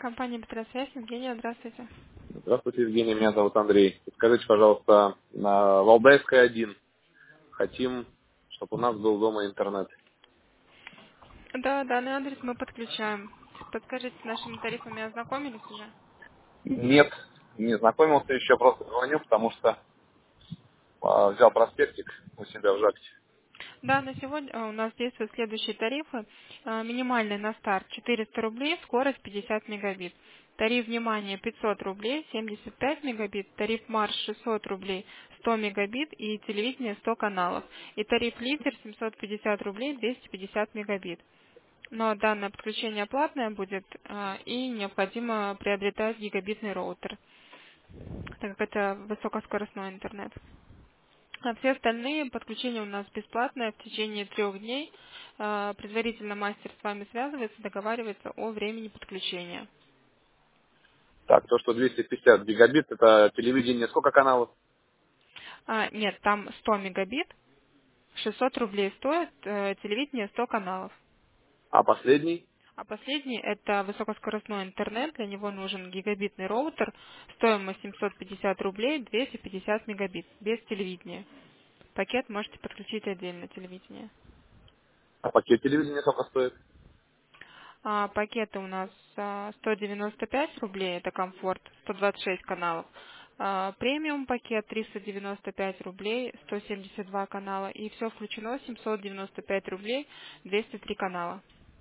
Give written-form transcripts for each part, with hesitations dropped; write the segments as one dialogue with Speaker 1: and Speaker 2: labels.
Speaker 1: Компания «Петросвязь», Евгения, здравствуйте.
Speaker 2: Здравствуйте, Евгений, меня зовут Андрей. Скажите, пожалуйста, на Валдайская 1 хотим, чтобы у нас был дома интернет.
Speaker 1: Да, данный адрес мы подключаем. Подскажите, с нашими тарифами ознакомились уже?
Speaker 2: Нет, не знакомился еще, просто звоню, потому что взял проспектик у себя в ЖАКте.
Speaker 1: Да, на сегодня у нас действуют следующие тарифы. Минимальный на старт 400 рублей, скорость 50 мегабит. Тариф внимания 500 рублей, 75 мегабит. Тариф марш 600 рублей, 100 мегабит и телевидение 100 каналов. И тариф лидер 750 рублей, 250 мегабит. Но данное подключение платное будет и необходимо приобретать гигабитный роутер, так как это высокоскоростной интернет. А все остальные подключения у нас бесплатные в течение 3 дней. Предварительно мастер с вами связывается, договаривается о времени подключения.
Speaker 2: Так, то, что 250 гигабит, это телевидение, сколько каналов?
Speaker 1: Нет, там 100 мегабит, 600 рублей стоит, телевидение 100 каналов.
Speaker 2: А последний?
Speaker 1: А последний это высокоскоростной интернет, для него нужен гигабитный роутер, стоимость 750 рублей, 250 мегабит, без телевидения. Пакет можете подключить отдельно телевидение.
Speaker 2: А пакет телевидения сколько стоит?
Speaker 1: Пакеты у нас 195 рублей, это комфорт, 126 каналов. Премиум пакет 395 рублей, 172 канала. И все включено 795 рублей, 203 канала.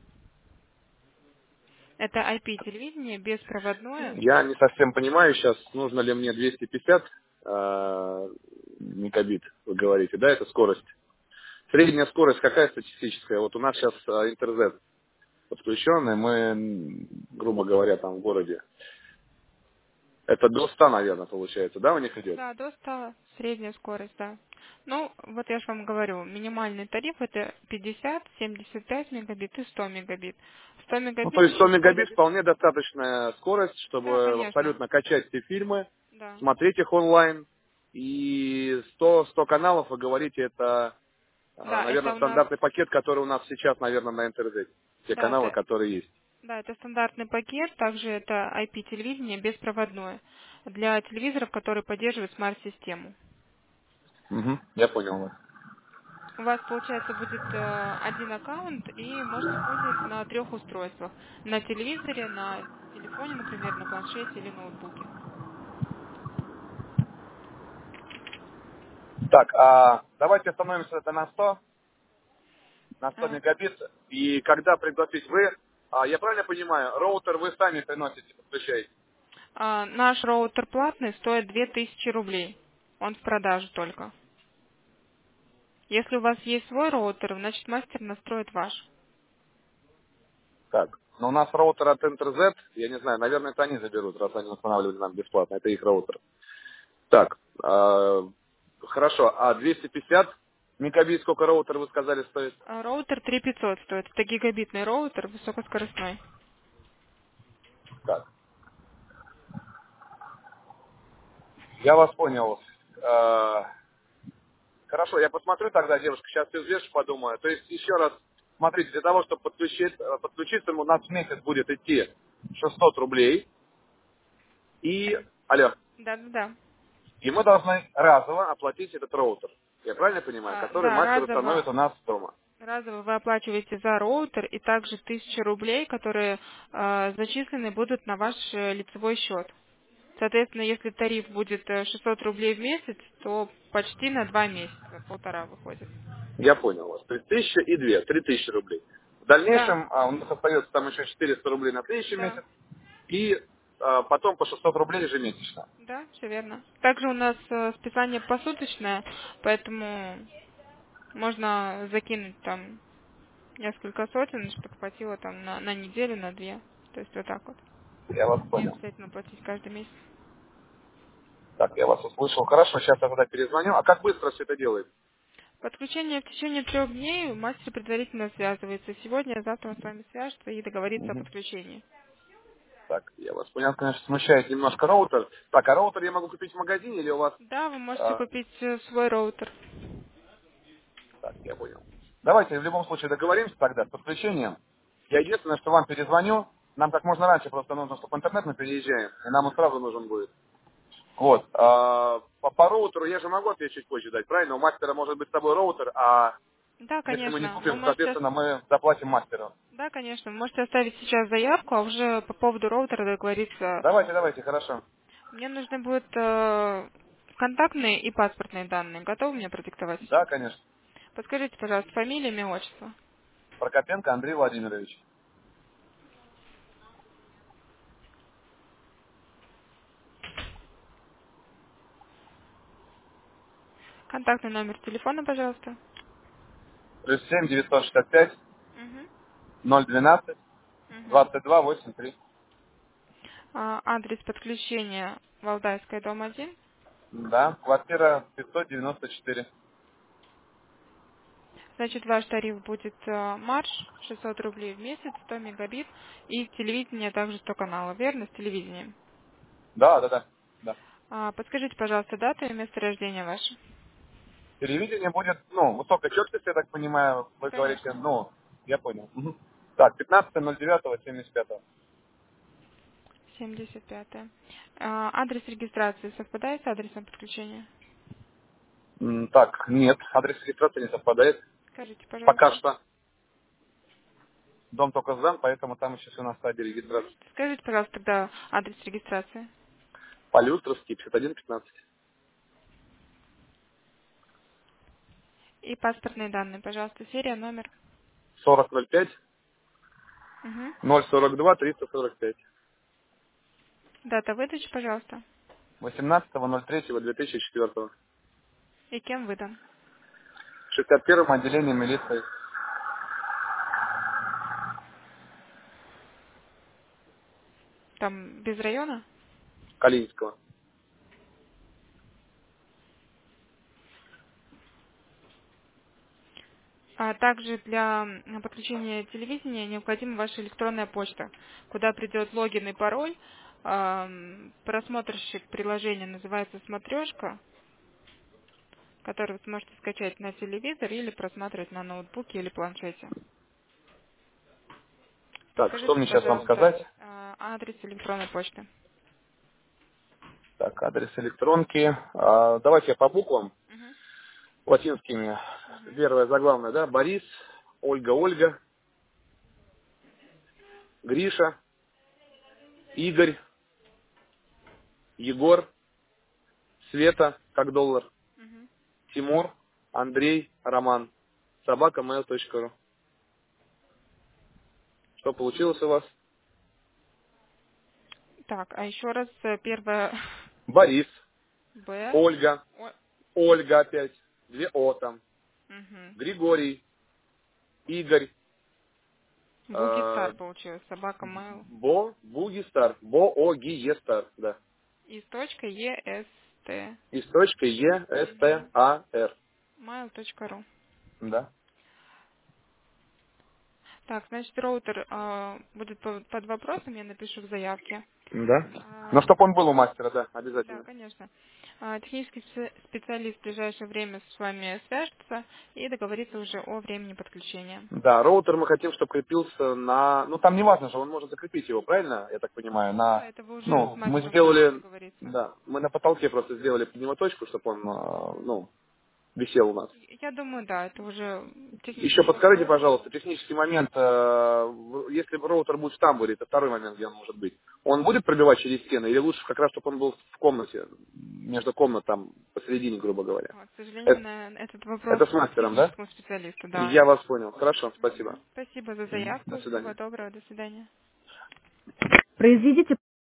Speaker 1: Это IP-телевидение, беспроводное.
Speaker 2: Я не совсем понимаю сейчас, нужно ли мне 250 мегабит, вы говорите, да, это скорость. Средняя скорость какая статистическая? Вот у нас сейчас интернет подключенный, мы, грубо говоря, там в городе. Это до 100, наверное, получается, да, у них идет?
Speaker 1: Да, до 100 средняя скорость, да. Ну, вот я же вам говорю, минимальный тариф это 50, 75 мегабит и 100 мегабит. 100
Speaker 2: Ну, то
Speaker 1: мегабит
Speaker 2: есть 100
Speaker 1: еще
Speaker 2: мегабит
Speaker 1: используется.
Speaker 2: вполне достаточная скорость,
Speaker 1: Да,
Speaker 2: чтобы
Speaker 1: конечно.
Speaker 2: абсолютно качать все фильмы,
Speaker 1: Да.
Speaker 2: смотреть их онлайн. И 100 каналов, вы говорите, это,
Speaker 1: Да,
Speaker 2: наверное,
Speaker 1: это у нас,
Speaker 2: стандартный пакет, который у нас сейчас, наверное, на НТРЗ. Те
Speaker 1: да,
Speaker 2: каналы, которые есть.
Speaker 1: это стандартный пакет, также это IP-телевидение беспроводное для телевизоров, которые поддерживают смарт-систему.
Speaker 2: Угу, я понял вас.
Speaker 1: У вас, получается, будет один аккаунт и можете пользоваться на 3 устройствах. На телевизоре, на телефоне, например, на планшете или ноутбуке.
Speaker 2: Так, давайте остановимся это на 100
Speaker 1: А,
Speaker 2: мегабит. И когда пригласить вы, я правильно понимаю, роутер вы сами приносите, подключаете?
Speaker 1: Наш роутер платный стоит 2000 рублей. Он в продаже только. Если у вас есть свой роутер, значит мастер настроит ваш.
Speaker 2: Так, но у нас роутер от Enter-Z, я не знаю, наверное, это они заберут, раз они устанавливают нам бесплатно, это их роутер. Так, хорошо, а 250 мегабит сколько роутер, вы сказали, стоит?
Speaker 1: Роутер 3500 стоит. Это гигабитный роутер высокоскоростной.
Speaker 2: Так, я вас понял. Хорошо, я посмотрю тогда, девушка, сейчас все взвешу, подумаю. То есть, еще раз, смотрите, для того, чтобы подключиться, у нас в месяц будет идти 600 рублей. И, алло,
Speaker 1: Да.
Speaker 2: и мы должны разово оплатить этот роутер. Я правильно понимаю? Который
Speaker 1: Да,
Speaker 2: мастер установит у нас дома.
Speaker 1: разово вы оплачиваете за роутер и также 1000 рублей, которые зачислены будут на ваш лицевой счет. Соответственно, если тариф будет 600 рублей в месяц, то почти на 2 месяца, полтора выходит.
Speaker 2: Я понял вас. То есть 1000 и 2, 3000 рублей. В
Speaker 1: Да,
Speaker 2: дальнейшем у нас остается там еще 400 рублей на 1000
Speaker 1: да,
Speaker 2: месяц. И потом по 600 рублей ежемесячно.
Speaker 1: да, все верно. Также у нас списание посуточное, поэтому можно закинуть там несколько сотен, чтобы хватило там на неделю, на 2. То есть вот так вот.
Speaker 2: Я вас
Speaker 1: Не
Speaker 2: понял.
Speaker 1: обязательно платить каждый месяц.
Speaker 2: Так, я вас услышал. Хорошо, сейчас я тогда перезвоню. А как быстро все это делает?
Speaker 1: Подключение в течение 3 дней мастер предварительно связывается. Сегодня, завтра он с вами свяжется и договорится о
Speaker 2: Мгм.
Speaker 1: подключении.
Speaker 2: Так, я вас понял, конечно, смущает немножко роутер. Так, а роутер я могу купить в магазине или у вас...
Speaker 1: Да, вы можете
Speaker 2: а,
Speaker 1: купить свой роутер.
Speaker 2: Так, я понял. Давайте в любом случае договоримся тогда с подключением. Я единственное, что вам перезвоню. Нам как можно раньше просто нужно, чтобы интернет мы переезжаем, и нам он сразу нужен будет. Вот. По роутеру я же могу ответ чуть позже дать, правильно? У мастера может быть с собой роутер, а
Speaker 1: Да,
Speaker 2: если мы не
Speaker 1: конечно. Вы
Speaker 2: купим,
Speaker 1: можете,
Speaker 2: соответственно, мы заплатим мастеру.
Speaker 1: да, конечно, вы можете оставить сейчас заявку, а уже по поводу роутера договориться.
Speaker 2: Давайте, хорошо.
Speaker 1: Мне нужны будут контактные и паспортные данные. Готовы мне продиктовать
Speaker 2: Да,
Speaker 1: сейчас?
Speaker 2: конечно.
Speaker 1: Подскажите, пожалуйста, фамилия, имя, отчество.
Speaker 2: Прокопенко Андрей Владимирович.
Speaker 1: Контактный номер телефона, пожалуйста.
Speaker 2: +7 965
Speaker 1: Угу.
Speaker 2: 012
Speaker 1: Угу.
Speaker 2: 22 83.
Speaker 1: Адрес подключения Валдайская, дом 1.
Speaker 2: Да, квартира 594.
Speaker 1: Значит, ваш тариф будет марш, 600 рублей в месяц, 100 мегабит, и телевидение также 100 каналов, верно, с телевидением?
Speaker 2: Да.
Speaker 1: Подскажите, пожалуйста, дату и место рождения ваше.
Speaker 2: Телевидение будет, высокой четкости, я так понимаю, вы говорите,
Speaker 1: Конечно.
Speaker 2: я понял. Мгм. Так, 15.09.75.
Speaker 1: 75-е. Адрес регистрации совпадает с адресом подключения?
Speaker 2: Так, нет, адрес регистрации не совпадает.
Speaker 1: Скажите,
Speaker 2: Пока
Speaker 1: пожалуйста.
Speaker 2: что. Дом только сдан, поэтому там еще все на стадии
Speaker 1: Мгм.
Speaker 2: регистрации.
Speaker 1: Скажите, пожалуйста, тогда адрес регистрации.
Speaker 2: Полюстровский, 5115.
Speaker 1: И паспортные данные, пожалуйста. Серия, номер.
Speaker 2: 4005
Speaker 1: Угу.
Speaker 2: 042 345.
Speaker 1: Дата выдачи, пожалуйста.
Speaker 2: 18.03.2004.
Speaker 1: И кем выдан?
Speaker 2: В 61-м отделении милиции
Speaker 1: Там без района?
Speaker 2: Калининского.
Speaker 1: Также для подключения телевидения необходима ваша электронная почта, куда придет логин и пароль. Просмотрщик приложения называется «Смотрешка», который вы сможете скачать на телевизор или просматривать на ноутбуке или планшете.
Speaker 2: Так, что
Speaker 1: Подскажите,
Speaker 2: мне сейчас вам
Speaker 1: пожалуйста,
Speaker 2: сказать?
Speaker 1: адрес электронной почты.
Speaker 2: Так, адрес электронки. Давайте я по буквам
Speaker 1: Мгм.
Speaker 2: латинскими.
Speaker 1: Мгм.
Speaker 2: Первое заглавное, да? Борис, Ольга, Гриша, Игорь, Егор, Света, как доллар,
Speaker 1: Мгм.
Speaker 2: Тимур, Андрей, Роман. @mail.ru. Что получилось у вас?
Speaker 1: Так, а еще раз первое
Speaker 2: Борис,
Speaker 1: Б.
Speaker 2: Ольга,
Speaker 1: О-
Speaker 2: Ольга опять, 2 О там,
Speaker 1: Мгм.
Speaker 2: Григорий, Игорь,
Speaker 1: Бугистар получилось, собака mail.
Speaker 2: Бугистар, Боогиестар, да.
Speaker 1: И с точкой EST.
Speaker 2: И с точкой Естар.
Speaker 1: Mail.ru.
Speaker 2: Да.
Speaker 1: Так, значит, роутер будет под вопросом, я напишу в заявке.
Speaker 2: Да. Но
Speaker 1: А,
Speaker 2: чтобы он был у мастера, да,
Speaker 1: да,
Speaker 2: обязательно.
Speaker 1: конечно. Технический специалист в ближайшее время с вами свяжется и договорится уже о времени подключения.
Speaker 2: Да, роутер мы хотим, чтобы крепился на... там не важно же, он может закрепить его, правильно, я так понимаю,
Speaker 1: Да, это вы уже с
Speaker 2: мы
Speaker 1: мастером можете
Speaker 2: сделали,
Speaker 1: договориться.
Speaker 2: да, мы на потолке просто сделали пневмоточку, чтобы он, висел у нас.
Speaker 1: Я думаю, да, это уже
Speaker 2: Еще
Speaker 1: технический
Speaker 2: подскажите,
Speaker 1: вопрос.
Speaker 2: пожалуйста, технический момент, если роутер будет в тамбуре, это второй момент, где он может быть. Он будет пробивать через стены или лучше как раз, чтобы он был в комнате, между комнат там посередине, грубо говоря?
Speaker 1: К сожалению,
Speaker 2: Это,
Speaker 1: на этот вопрос
Speaker 2: это с
Speaker 1: к
Speaker 2: мастером, да?
Speaker 1: техническому специалисту, да.
Speaker 2: Я вас понял. Хорошо, спасибо.
Speaker 1: Спасибо за
Speaker 2: До
Speaker 1: заявку.
Speaker 2: свидания.
Speaker 1: Всего доброго. До свидания.
Speaker 2: Произведите